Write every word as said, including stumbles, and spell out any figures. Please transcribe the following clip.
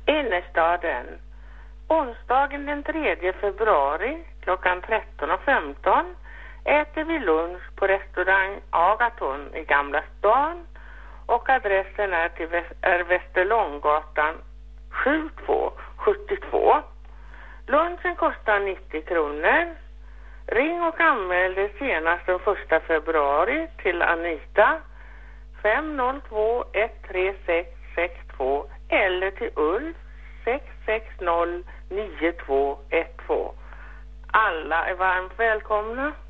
Innerstaden. Onsdagen den tredje februari klockan tretton och femton äter vi lunch på restaurang Agaton i Gamla stan och adressen är till Väst- är Västerlånggatan sju två sju två. Lunchen kostar nittio kronor. Ring och anmäl dig senast den första februari till Anita fem noll två ett tre sex sex två eller till Ulf sex sex noll nio två ett två. Alla är varmt välkomna.